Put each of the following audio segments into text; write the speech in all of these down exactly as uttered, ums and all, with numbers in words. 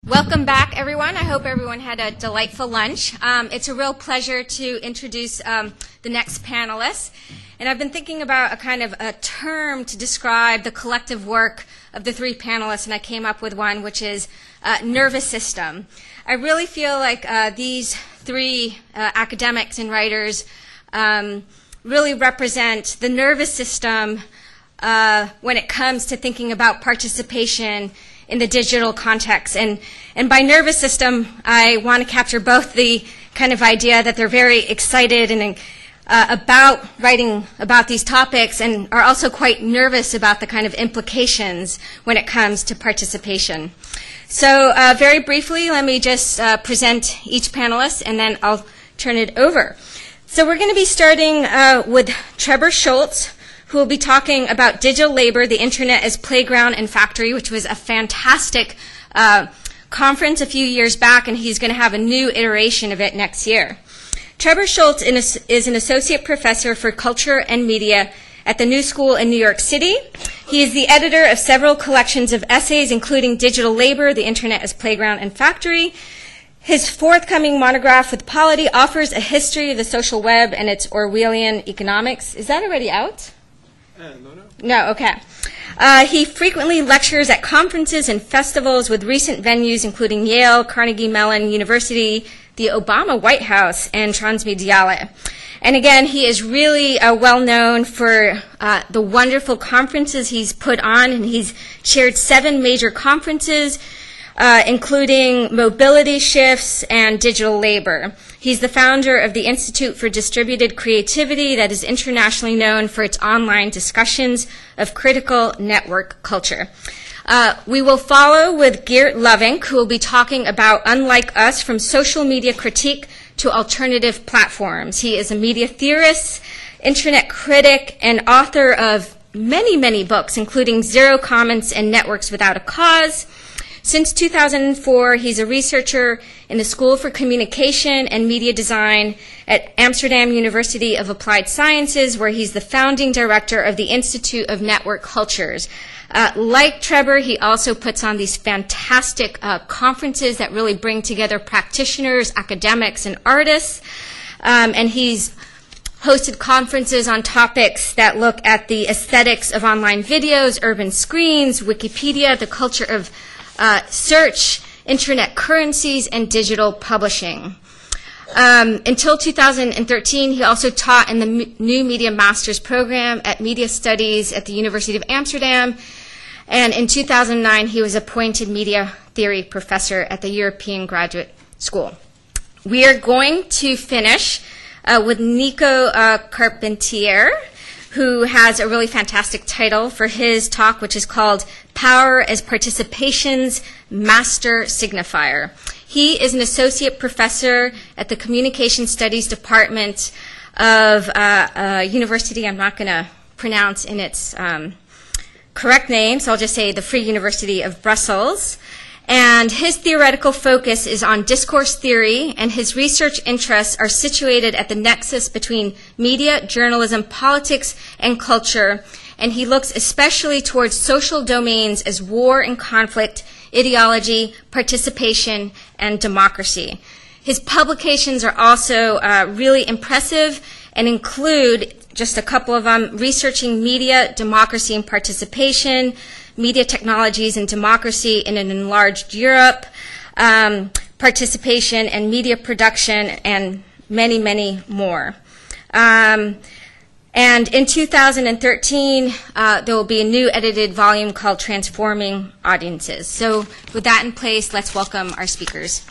Welcome back, everyone. I hope everyone had a delightful lunch. Um, it's a real pleasure to introduce um, the next panelists. And I've been thinking about a kind of a term to describe the collective work of the three panelists, and I came up with one, which is uh, nervous system. I really feel like uh, these three uh, academics and writers um, really represent the nervous system uh, when it comes to thinking about participation in the digital context. And, and by nervous system, I want to capture both the kind of idea that they're very excited and uh, about writing about these topics and are also quite nervous about the kind of implications when it comes to participation. So uh, very briefly, let me just uh, present each panelist, and then I'll turn it over. So we're going to be starting uh, with Trebor Scholz, who will be talking about digital labor, the internet as playground and factory, which was a fantastic uh, conference a few years back, and he's going to have a new iteration of it next year. Trebor Scholz is an associate professor for culture and media at the New School in New York City. He is the editor of several collections of essays, including Digital Labor, the Internet as Playground and Factory. His forthcoming monograph with Polity offers a history of the social web and its Orwellian economics. Is that already out? Uh, no, no. No, okay. Uh, he frequently lectures at conferences and festivals with recent venues including Yale, Carnegie Mellon University, the Obama White House, and Transmediale. And again, he is really uh, well known for uh, the wonderful conferences he's put on, and he's chaired seven major conferences, uh, including Mobility Shifts and Digital Labor. He's the founder of the Institute for Distributed Creativity that is internationally known for its online discussions of critical network culture. Uh, we will follow with Geert Lovink, who will be talking about Unlike Us, from social media critique to alternative platforms. He is a media theorist, internet critic, and author of many, many books, including Zero Comments and Networks Without a Cause. Since two thousand four, he's a researcher in the School for Communication and Media Design at Amsterdam University of Applied Sciences, where he's the founding director of the Institute of Network Cultures. Uh, like Trebor, he also puts on these fantastic uh, conferences that really bring together practitioners, academics, and artists. Um, and he's hosted conferences on topics that look at the aesthetics of online videos, urban screens, Wikipedia, the culture of Uh, search, internet currencies, and digital publishing. Um, until two thousand thirteen, he also taught in the M- New Media Master's program at Media Studies at the University of Amsterdam. And in two thousand nine, he was appointed Media Theory Professor at the European Graduate School. We are going to finish uh, with Nico uh, Carpentier, who has a really fantastic title for his talk, which is called Power as Participation's Master Signifier. He is an associate professor at the Communication Studies Department of uh, a university I'm not going to pronounce in its um, correct name, so I'll just say the Free University of Brussels. And his theoretical focus is on discourse theory, and his research interests are situated at the nexus between media, journalism, politics, and culture. And he looks especially towards social domains as war and conflict, ideology, participation, and democracy. His publications are also uh, really impressive and include, just a couple of them, Researching Media, Democracy, and Participation, Media Technologies and Democracy in an Enlarged Europe, um, Participation and Media Production, and many, many more. Um, and in two thousand thirteen, uh, there will be a new edited volume called Transforming Audiences. So with that in place, let's welcome our speakers.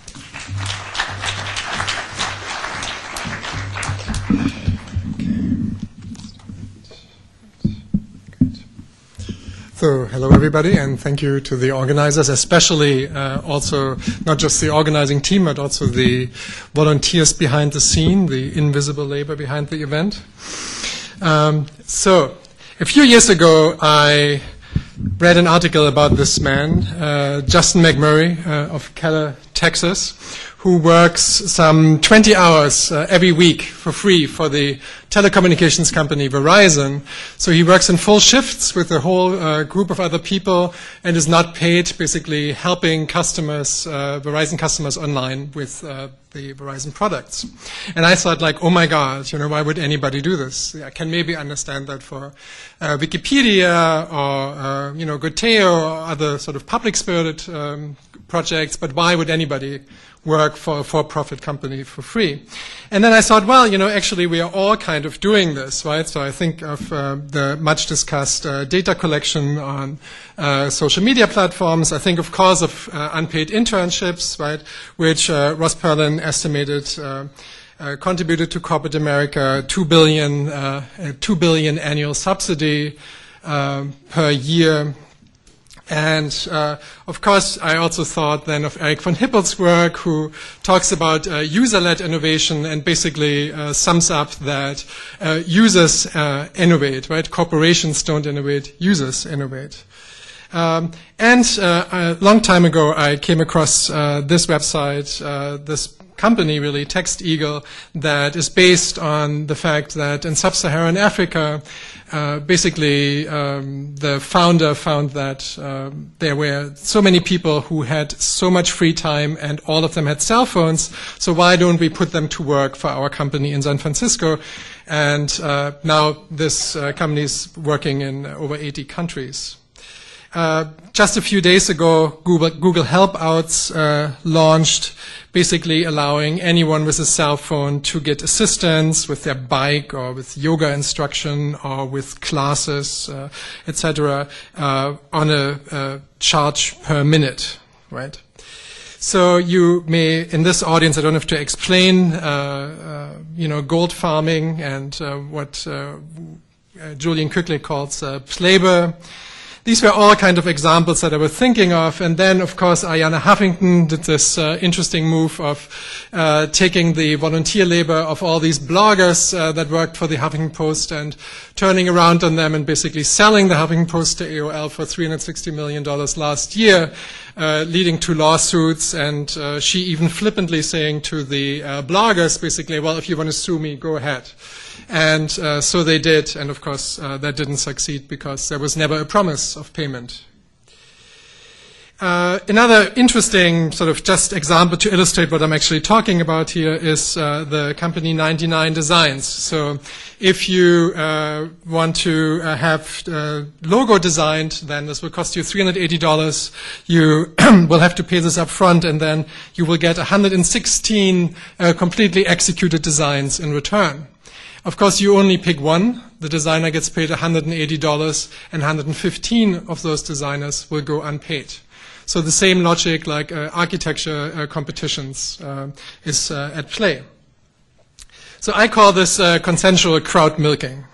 So, hello everybody, and thank you to the organizers, especially uh, also not just the organizing team, but also the volunteers behind the scene, the invisible labor behind the event. Um, so, a few years ago, I read an article about this man, uh, Justin McMurray uh, of Keller Texas, who works some twenty hours uh, every week for free for the telecommunications company Verizon. So he works in full shifts with a whole uh, group of other people and is not paid, basically helping customers, uh, Verizon customers online with uh, the Verizon products. And I thought, like, oh my God, you know, why would anybody do this? I can maybe understand that for uh, Wikipedia or, uh, you know, Goteo or other sort of public-spirited um, projects, but why would anybody work for a for-profit company for free? And then I thought, well, you know, actually we are all kind of doing this, right? So I think of uh, the much-discussed uh, data collection on uh, social media platforms. I think, of course, of uh, unpaid internships, right, which uh, Ross Perlin estimated uh, uh, contributed to corporate America two billion, uh, two billion annual subsidy uh, per year. And, uh, of course, I also thought then of Eric von Hippel's work, who talks about uh, user-led innovation and basically uh, sums up that uh, users uh, innovate, right? Corporations don't innovate, users innovate. Um, and uh, a long time ago, I came across uh, this website, uh, this company, really, TextEagle, that is based on the fact that in sub-Saharan Africa, uh, basically um, the founder found that uh, there were so many people who had so much free time and all of them had cell phones, so why don't we put them to work for our company in San Francisco? And uh, now this uh, company is working in over eighty countries. Uh, just a few days ago, Google, Google Helpouts uh, launched, basically allowing anyone with a cell phone to get assistance with their bike or with yoga instruction or with classes, uh, et cetera, uh, on a, a charge per minute, right? So you may, in this audience, I don't have to explain, uh, uh, you know, gold farming and uh, what uh, Julian quickly calls uh, Playboy. These were all kind of examples that I was thinking of. And then, of course, Ayanna Huffington did this uh, interesting move of uh, taking the volunteer labor of all these bloggers uh, that worked for the Huffington Post and turning around on them and basically selling the Huffington Post to A O L for three hundred sixty million dollars last year, uh, leading to lawsuits. And uh, she even flippantly saying to the uh, bloggers, basically, well, if you want to sue me, go ahead. And uh, so they did, and of course uh, that didn't succeed because there was never a promise of payment. Uh, another interesting sort of just example to illustrate what I'm actually talking about here is uh, the company ninety-nine Designs. So if you uh, want to uh, have uh, logo designed, then this will cost you three hundred eighty dollars. You will have to pay this up front, and then you will get one hundred sixteen uh, completely executed designs in return. Of course, you only pick one. The designer gets paid one hundred eighty dollars, and one hundred fifteen of those designers will go unpaid. So the same logic like uh, architecture uh, competitions uh, is uh, at play. So I call this uh, consensual crowd milking.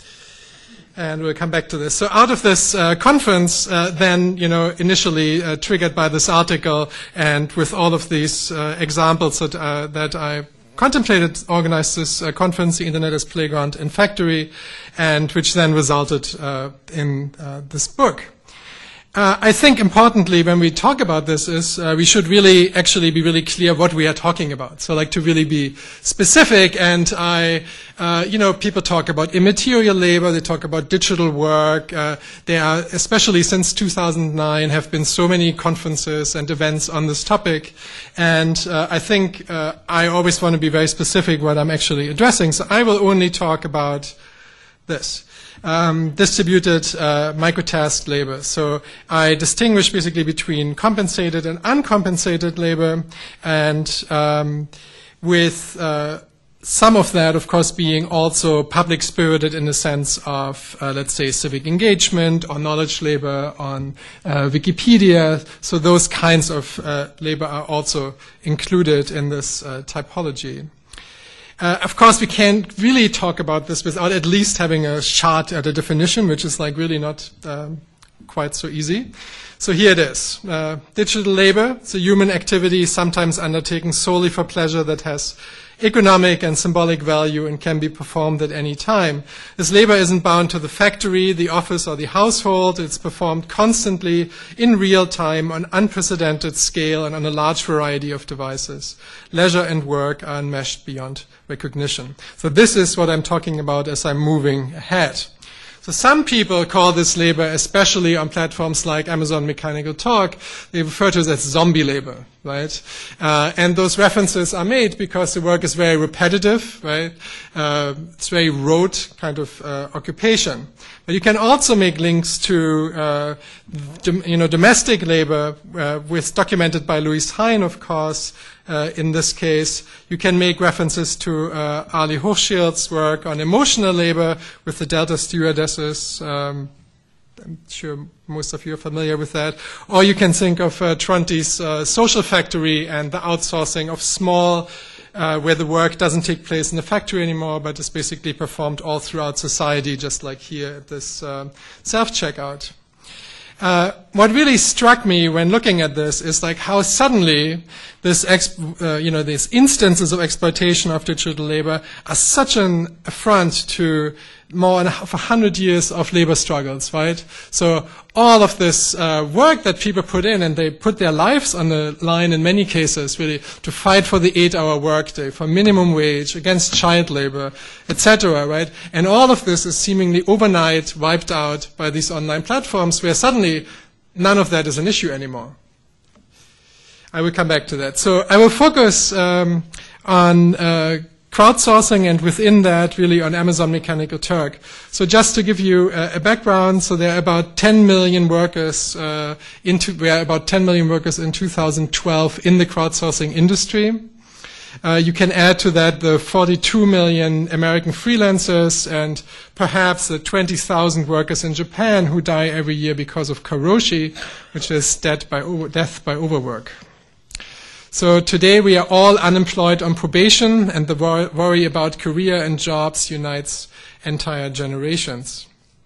And we'll come back to this. So out of this uh, conference, uh, then, you know, initially uh, triggered by this article and with all of these uh, examples that, uh, that I contemplated, organized this uh, conference, The Internet as Playground and Factory, and which then resulted uh, in uh, this book. Uh, I think importantly, when we talk about this, is uh, we should really actually be really clear what we are talking about. So, like to really be specific. And I, uh, you know, people talk about immaterial labor. They talk about digital work. Uh, there are, especially since two thousand nine, have been so many conferences and events on this topic. And uh, I think uh, I always want to be very specific what I'm actually addressing. So I will only talk about this. Um, distributed uh, microtask labor. So I distinguish basically between compensated and uncompensated labor, and um, with uh, some of that, of course, being also public-spirited in the sense of, uh, let's say, civic engagement or knowledge labor on uh, Wikipedia. So those kinds of uh, labor are also included in this uh, typology. Uh, of course, we can't really talk about this without at least having a chart at a definition, which is like really not um, quite so easy. So here it is. Uh, digital labor, it's a human activity sometimes undertaken solely for pleasure that has economic and symbolic value and can be performed at any time. This labor isn't bound to the factory, the office, or the household. It's performed constantly in real time on unprecedented scale and on a large variety of devices. Leisure and work are enmeshed beyond recognition. So this is what I'm talking about as I'm moving ahead. So some people call this labor, especially on platforms like Amazon Mechanical Turk, they refer to it as zombie labor, right? Uh, and those references are made because the work is very repetitive, right? Uh, it's very rote kind of uh, occupation. But you can also make links to, uh, dom- you know, domestic labor, uh, with documented by Louise Hein, of course. Uh, in this case, you can make references to uh, Ali Hochschild's work on emotional labor with the Delta stewardesses. Um, I'm sure most of you are familiar with that. Or you can think of uh, Tronti's uh, Social Factory and the outsourcing of small, uh, where the work doesn't take place in the factory anymore, but is basically performed all throughout society, just like here at this uh, self-checkout. Uh, what really struck me when looking at this is like how suddenly this, exp- uh, you know, these instances of exploitation of digital labor are such an affront to more than a hundred years of labor struggles, right? So all of this uh, work that people put in, and they put their lives on the line in many cases, really, to fight for the eight-hour workday, for minimum wage, against child labor, et cetera, right? And all of this is seemingly overnight wiped out by these online platforms, where suddenly none of that is an issue anymore. I will come back to that. So I will focus um, on uh, crowdsourcing, and within that, really on Amazon Mechanical Turk. So just to give you a, a background, so there are about ten million workers, uh, into, there are about ten million workers in two thousand twelve in the crowdsourcing industry. Uh, you can add to that the forty-two million American freelancers and perhaps the twenty thousand workers in Japan who die every year because of karoshi, which is death by, over, death by overwork. So today we are all unemployed on probation, and the wor- worry about career and jobs unites entire generations.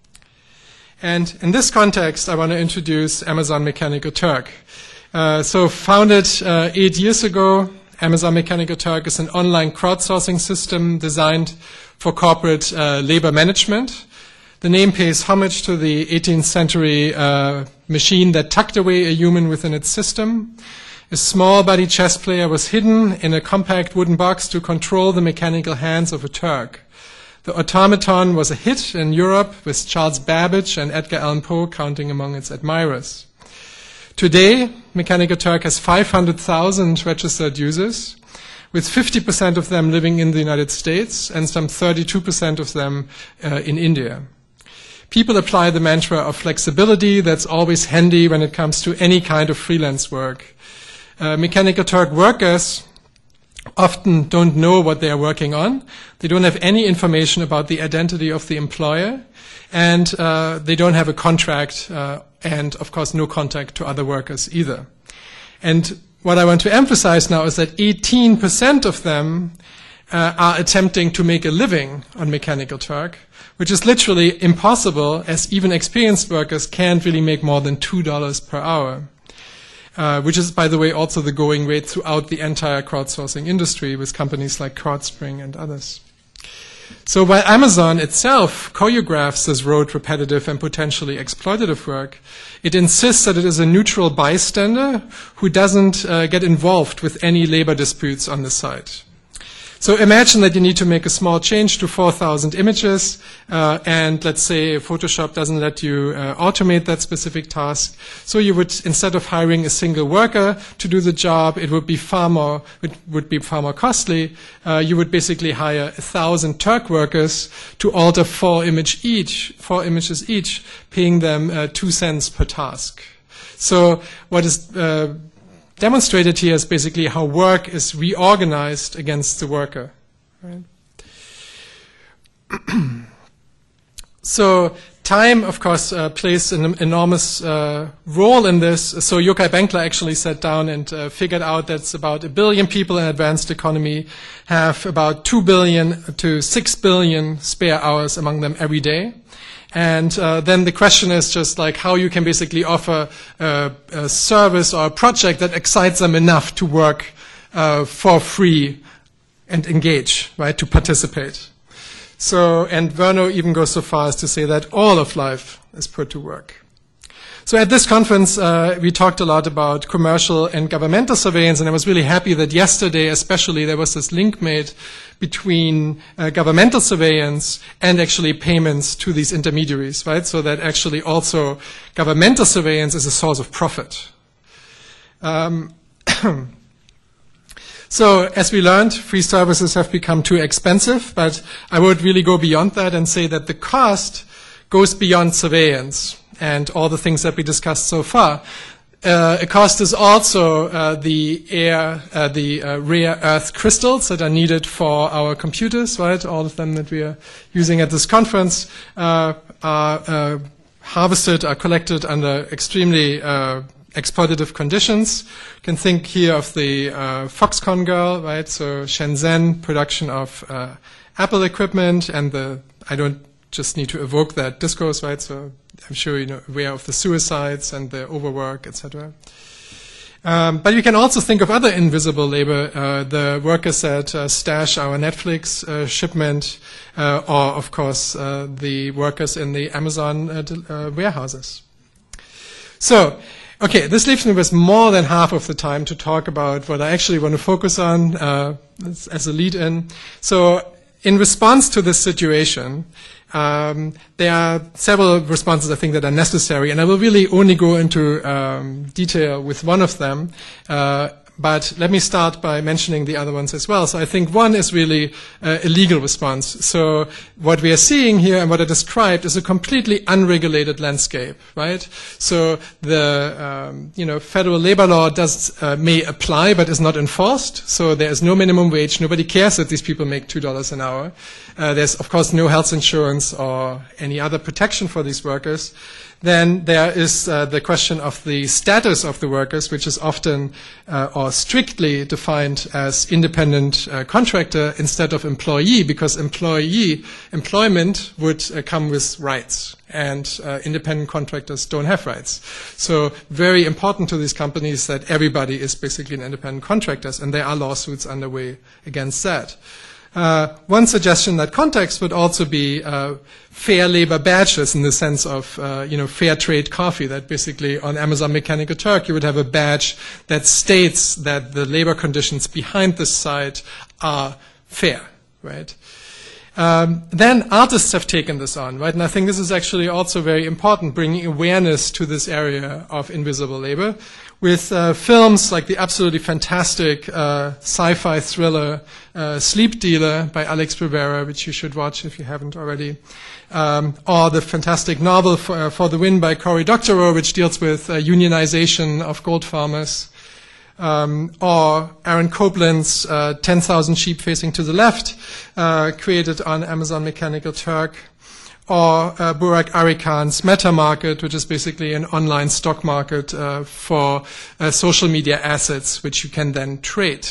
And in this context, I want to introduce Amazon Mechanical Turk. Uh, so founded uh, eight years ago, Amazon Mechanical Turk is an online crowdsourcing system designed for corporate uh, labor management. The name pays homage to the eighteenth century uh, machine that tucked away a human within its system. A small-bodied chess player was hidden in a compact wooden box to control the mechanical hands of a Turk. The automaton was a hit in Europe, with Charles Babbage and Edgar Allan Poe counting among its admirers. Today, Mechanical Turk has five hundred thousand registered users, with fifty percent of them living in the United States and some thirty-two percent of them uh, in India. People apply the mantra of flexibility that's always handy when it comes to any kind of freelance work. Uh, Mechanical Turk workers often don't know what they are working on. They don't have any information about the identity of the employer, and uh, they don't have a contract, uh, and of course no contact to other workers either. And what I want to emphasize now is that eighteen percent of them uh, are attempting to make a living on Mechanical Turk, which is literally impossible, as even experienced workers can't really make more than two dollars per hour. Uh, which is, by the way, also the going rate throughout the entire crowdsourcing industry with companies like CrowdSpring and others. So while Amazon itself choreographs this rote, repetitive, and potentially exploitative work, it insists that it is a neutral bystander who doesn't uh, get involved with any labor disputes on the site. So imagine that you need to make a small change to four thousand images, uh, and let's say Photoshop doesn't let you uh, automate that specific task. So you would, instead of hiring a single worker to do the job, it would be far more, it would be far more costly. Uh, you would basically hire a thousand Turk workers to alter four image each, four images each, paying them uh, two cents per task. So what is uh, demonstrated here is basically how work is reorganized against the worker. Right? So time, of course, uh, plays an enormous uh, role in this. So Yochai Benkler actually sat down and uh, figured out that about a billion people in advanced economy have about two billion to six billion spare hours among them every day. And uh, then the question is just like how you can basically offer uh, a service or a project that excites them enough to work uh, for free and engage, right, to participate. So, and Verno even goes so far as to say that all of life is put to work. So at this conference, uh, we talked a lot about commercial and governmental surveillance, and I was really happy that yesterday especially there was this link made between uh, governmental surveillance and actually payments to these intermediaries, right? So that actually also governmental surveillance is a source of profit. Um, so as we learned, free services have become too expensive, but I would really go beyond that and say that the cost goes beyond surveillance and all the things that we discussed so far. Uh, a cost is also uh, the air, uh, the uh, rare earth crystals that are needed for our computers, right? All of them that we are using at this conference uh, are uh, harvested, are collected under extremely uh, exploitative conditions. You can think here of the uh, Foxconn girl, right? So Shenzhen production of uh, Apple equipment, and the I don't just need to evoke that discourse, right? So I'm sure you're aware of the suicides and the overwork, et cetera. Um, but you can also think of other invisible labor, uh, the workers that uh, stash our Netflix uh, shipment, uh, or, of course, uh, the workers in the Amazon uh, uh, warehouses. So, okay, this leaves me with more than half of the time to talk about what I actually want to focus on uh, as a lead-in. So, in response to this situation, Um, there are several responses, I think, that are necessary, and I will really only go into um, detail with one of them. Uh, But let me start by mentioning the other ones as well. So I think one is really uh, a legal response. So what we are seeing here and what I described is a completely unregulated landscape, right? So the um, you know federal labor law does uh, may apply but is not enforced. So there is no minimum wage. Nobody cares that these people make two dollars an hour. Uh, there's of course no health insurance or any other protection for these workers. Then there is uh, the question of the status of the workers, which is often uh, or strictly defined as independent uh, contractor instead of employee, because employee employment would uh, come with rights, and uh, independent contractors don't have rights. So very important to these companies that everybody is basically an independent contractor, and there are lawsuits underway against that. Uh, one suggestion that context would also be uh, fair labor badges, in the sense of uh, you know fair trade coffee. That basically on Amazon Mechanical Turk you would have a badge that states that the labor conditions behind this site are fair, right? Um, then artists have taken this on, right? And I think this is actually also very important, bringing awareness to this area of invisible labor, with uh, films like the absolutely fantastic uh, sci-fi thriller uh, Sleep Dealer by Alex Rivera, which you should watch if you haven't already, um, or the fantastic novel For, uh, For the Win by Cory Doctorow, which deals with uh, unionization of gold farmers. Um, or Aaron Copland's uh, ten thousand Sheep Facing to the Left, uh, created on Amazon Mechanical Turk, or uh, Burak Arikan's Meta Market, which is basically an online stock market uh, for uh, social media assets, which you can then trade.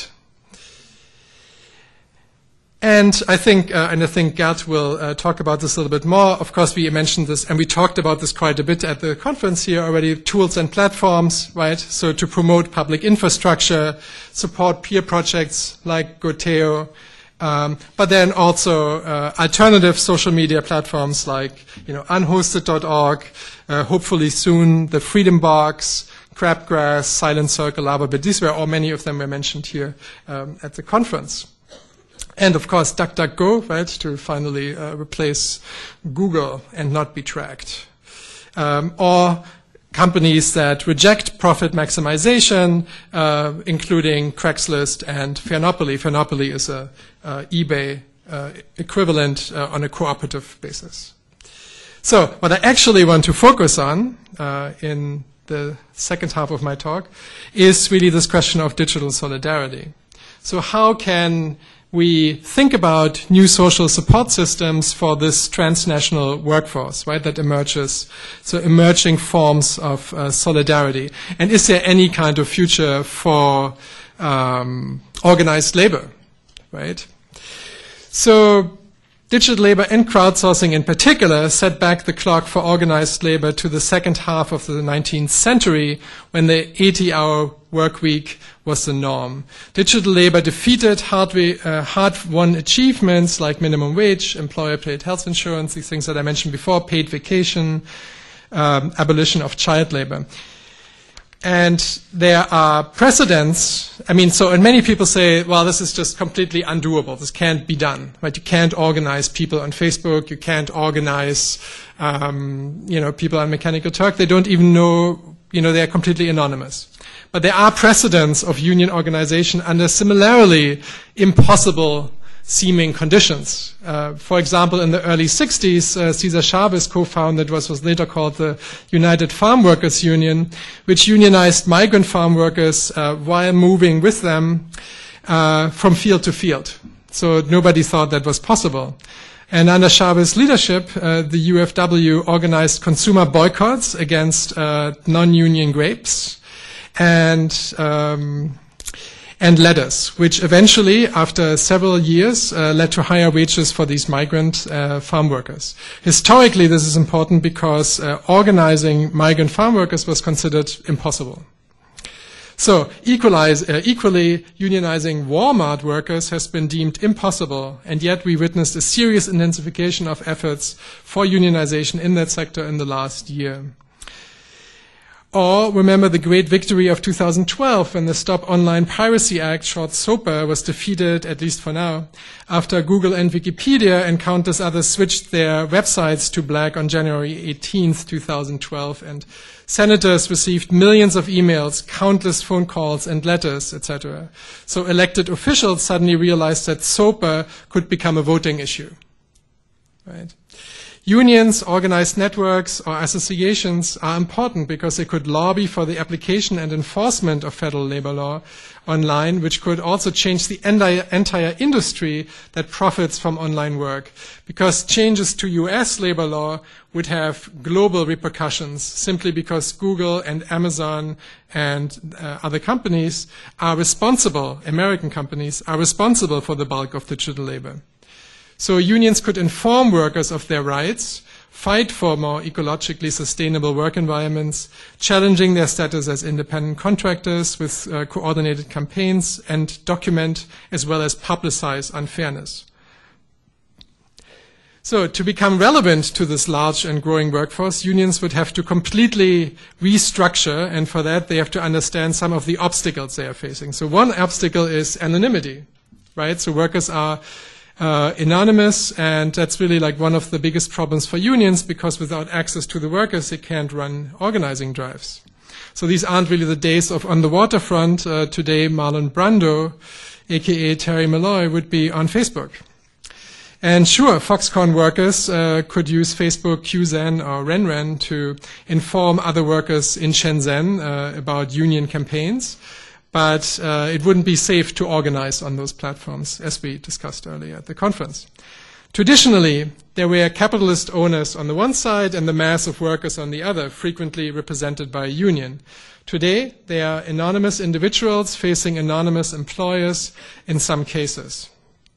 And I think, uh, and I think Gert will uh, talk about this a little bit more. Of course, we mentioned this, and we talked about this quite a bit at the conference here already, tools and platforms, right? So to promote public infrastructure, support peer projects like Goteo, um, but then also uh, alternative social media platforms like, you know, unhosted dot org, uh, hopefully soon the Freedom Box, Crabgrass, Silent Circle, Lavabit. These were all, many of them were mentioned here um, at the conference. And of course, DuckDuckGo, right, to finally uh, replace Google and not be tracked. Um, or companies that reject profit maximization, uh, including Craigslist and Fairnopoly. Fairnopoly is a uh, eBay uh, equivalent uh, on a cooperative basis. So what I actually want to focus on uh, in the second half of my talk is really this question of digital solidarity. So how can we think about new social support systems for this transnational workforce, right, that emerges, so emerging forms of uh, solidarity. And is there any kind of future for um, organized labor, right? So Digital labor and crowdsourcing in particular set back the clock for organized labor to the second half of the nineteenth century, when the eighty-hour work week was the norm. Digital labor defeated uh, hard-won achievements like minimum wage, employer-paid health insurance, these things that I mentioned before, paid vacation, um, abolition of child labor. And there are precedents. I mean, so, and many people say, well, this is just completely undoable. This can't be done, right? You can't organize people on Facebook. You can't organize, um, you know, people on Mechanical Turk. They don't even know, you know, they're completely anonymous. But there are precedents of union organization under similarly impossible seeming conditions. Uh, for example, in the early sixties, uh, Cesar Chavez co-founded what was later called the United Farm Workers Union, which unionized migrant farm workers uh, while moving with them uh, from field to field. So nobody thought that was possible. And under Chavez's leadership, uh, the U F W organized consumer boycotts against uh, non-union grapes and um, and lettuce, which eventually, after several years, uh, led to higher wages for these migrant uh, farm workers. Historically, this is important because uh, organizing migrant farm workers was considered impossible. So, equalize, uh, equally, unionizing Walmart workers has been deemed impossible, and yet we witnessed a serious intensification of efforts for unionization in that sector in the last year. Or remember the great victory of two thousand twelve when the Stop Online Piracy Act, short SOPA, was defeated, at least for now, after Google and Wikipedia and countless others switched their websites to black on January eighteenth, two thousand twelve, and senators received millions of emails, countless phone calls and letters, et cetera. So elected officials suddenly realized that SOPA could become a voting issue. Right? Unions, organized networks, or associations are important because they could lobby for the application and enforcement of federal labor law online, which could also change the entire industry that profits from online work. Because changes to U S labor law would have global repercussions simply because Google and Amazon and uh, other companies are responsible, American companies, are responsible for the bulk of digital labor. So unions could inform workers of their rights, fight for more ecologically sustainable work environments, challenging their status as independent contractors with uh, coordinated campaigns, and document as well as publicize unfairness. So to become relevant to this large and growing workforce, unions would have to completely restructure, and for that they have to understand some of the obstacles they are facing. So one obstacle is anonymity, right? So workers are Uh, anonymous, and that's really like one of the biggest problems for unions, because without access to the workers, they can't run organizing drives. So these aren't really the days of on the waterfront. Uh, today, Marlon Brando, aka Terry Malloy, would be on Facebook. And sure, Foxconn workers uh, could use Facebook, Q Z N, or RenRen to inform other workers in Shenzhen uh, about union campaigns. But uh, it wouldn't be safe to organize on those platforms, as we discussed earlier at the conference. Traditionally, there were capitalist owners on the one side and the mass of workers on the other, frequently represented by a union. Today, they are anonymous individuals facing anonymous employers in some cases.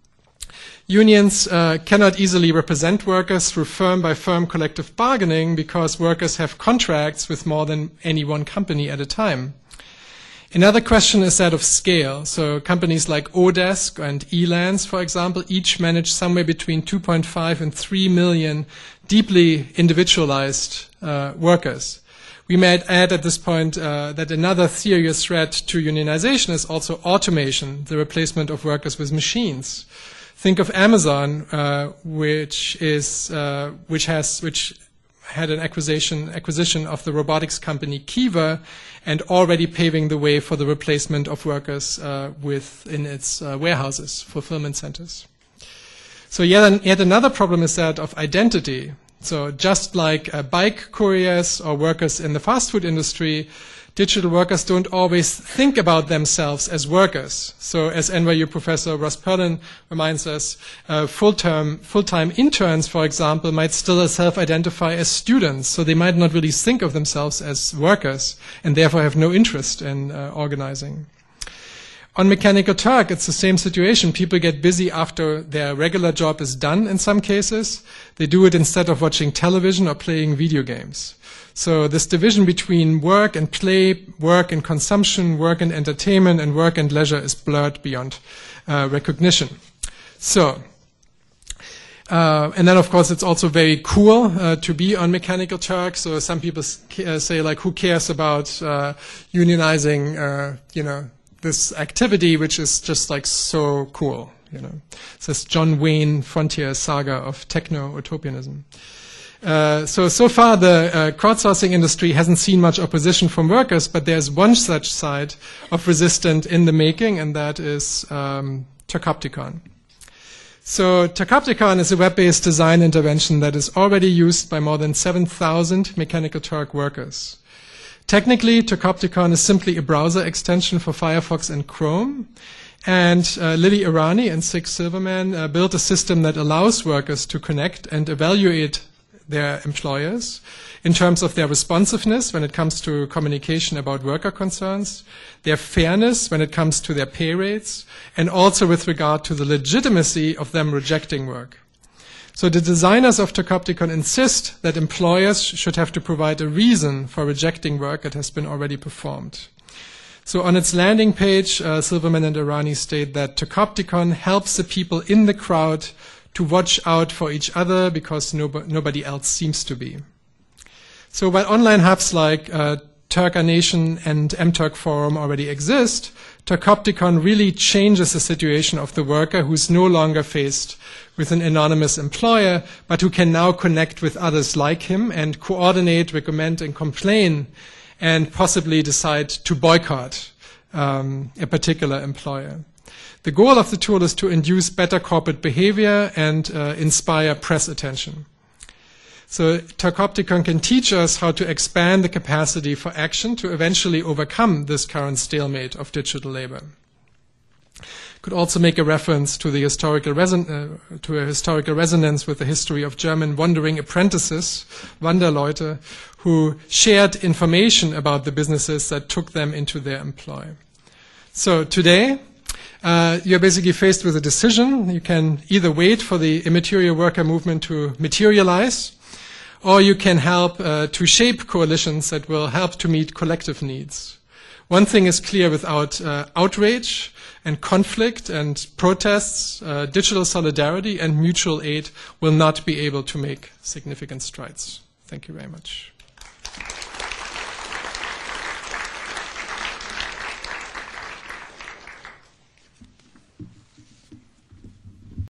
Unions uh, cannot easily represent workers through firm-by-firm collective bargaining because workers have contracts with more than any one company at a time. Another question is that of scale. So companies like Odesk and Elance, for example, each manage somewhere between two point five and three million deeply individualized uh, workers. We might add at this point uh, that another serious threat to unionization is also automation, the replacement of workers with machines. Think of Amazon, uh, which is uh, which has which had an acquisition acquisition of the robotics company Kiva, and already paving the way for the replacement of workers uh, within its uh, warehouses, fulfillment centers. So yet, an, yet another problem is that of identity. So just like uh, bike couriers or workers in the fast food industry, digital workers don't always think about themselves as workers. So as N Y U professor Ross Perlin reminds us, uh, full-term, full-time interns, for example, might still self-identify as students. So they might not really think of themselves as workers and therefore have no interest in uh, organizing. On Mechanical Turk, it's the same situation. People get busy after their regular job is done in some cases. They do it instead of watching television or playing video games. So this division between work and play, work and consumption, work and entertainment, and work and leisure is blurred beyond uh, recognition. So, uh, and then of course it's also very cool uh, to be on Mechanical Turk. So some people uh, say, like, who cares about uh, unionizing, uh, you know, this activity, which is just like so cool, you know. It's this John Wayne frontier saga of techno-utopianism. Uh, so, so far the uh, crowdsourcing industry hasn't seen much opposition from workers, but there's one such side of resistance in the making, and that is um, Turkopticon. So Turkopticon is a web-based design intervention that is already used by more than seven thousand Mechanical Turk workers. Technically, Turkopticon is simply a browser extension for Firefox and Chrome. And uh, Lily Irani and Six Silverman uh, built a system that allows workers to connect and evaluate their employers in terms of their responsiveness when it comes to communication about worker concerns, their fairness when it comes to their pay rates, and also with regard to the legitimacy of them rejecting work. So the designers of Turkopticon insist that employers should have to provide a reason for rejecting work that has been already performed. So on its landing page, uh, Silverman and Irani state that Turkopticon helps the people in the crowd to watch out for each other because no, nobody else seems to be. So while online hubs like uh, Turkanation and M Turk Forum already exist, Turkopticon really changes the situation of the worker who's no longer faced with an anonymous employer, but who can now connect with others like him and coordinate, recommend, and complain, and possibly decide to boycott um, a particular employer. The goal of the tool is to induce better corporate behavior and uh, inspire press attention. So Turkopticon can teach us how to expand the capacity for action to eventually overcome this current stalemate of digital labor. Could also make a reference to the historical reson uh, to a historical resonance with the history of German wandering apprentices, Wanderleute, who shared information about the businesses that took them into their employ. So today, uh, you're basically faced with a decision. You can either wait for the immaterial worker movement to materialize, or you can help uh, to shape coalitions that will help to meet collective needs. One thing is clear: without uh, outrage and conflict and protests, uh, digital solidarity and mutual aid will not be able to make significant strides. Thank you very much.